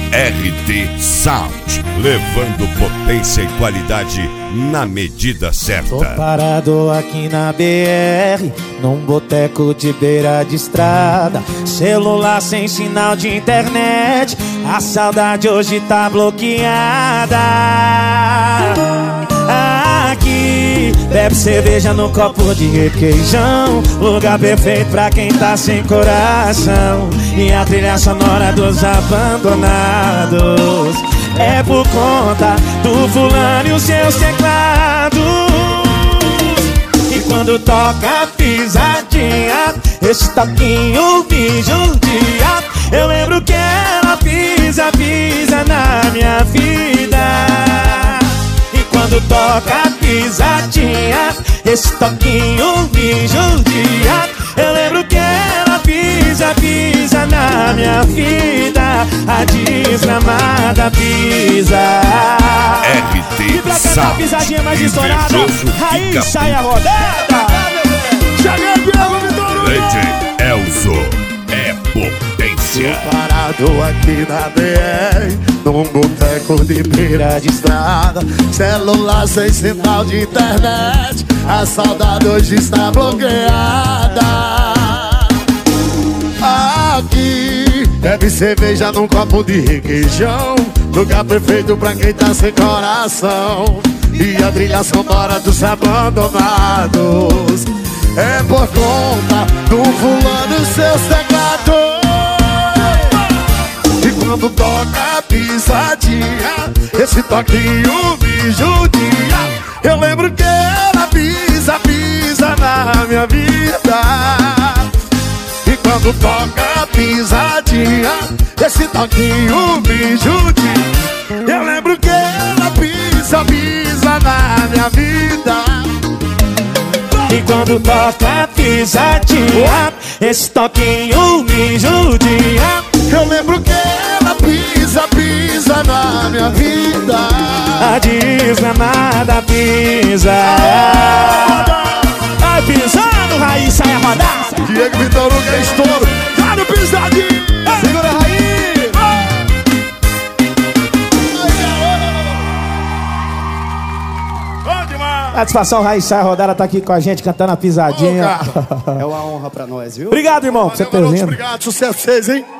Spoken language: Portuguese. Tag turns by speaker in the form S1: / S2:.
S1: RT Sound, levando potência e qualidade na medida certa.
S2: Tô parado aqui na BR, num boteco de beira de estrada. Celular sem sinal de internet, a saudade hoje tá bloqueada. Aqui, bebe cerveja no copo de requeijão, lugar perfeito pra quem tá sem coração. E a trilha sonora dos abandonados é por conta do fulano e os seus teclados. E quando toca a pisadinha, esse toquinho me judia. Eu lembro que ela pisa, pisa na minha vida. E quando toca a pisadinha, esse toquinho me judia. Eu lembro que ela pisa, pisa na minha vida. A desgramada pisa.
S1: RT Sound,
S2: pisadinha mais estourada, aí sai a rodada.
S3: Cheguei, Diego Vitor!
S1: Leite Elzo é potência.
S3: Tô parado aqui na BR, num boteco de beira de estrada. Celular sem sinal de internet, a saudade hoje está bloqueada. Aqui, bebe cerveja num copo de requeijão, lugar perfeito pra quem tá sem coração. E a trilha sonora dos abandonados é por conta do fulano e seus teclados. E quando toca a pisadinha, esse toquinho me judia. Eu lembro que ela pisa, pisa na minha vida. E quando toca a pisadinha, esse toquinho me judia. Eu lembro que ela pisa, pisa na minha vida.
S2: E quando toca a pisadinha, esse toquinho me judia.
S3: Eu lembro que ela pisa, pisa na minha vida.
S2: A desgramada pisa. Vai pisando, Raiz, sai a rodar.
S3: Diego Vitor Hugo é estouro. Tá no pisadinho. Segura, Raiz.
S2: Satisfação, Raiz, sai a rodada, tá aqui com a gente cantando a pisadinha.
S3: É uma honra pra nós, viu?
S2: Obrigado, irmão, por você ter vindo.
S3: Obrigado, sucesso pra vocês, hein?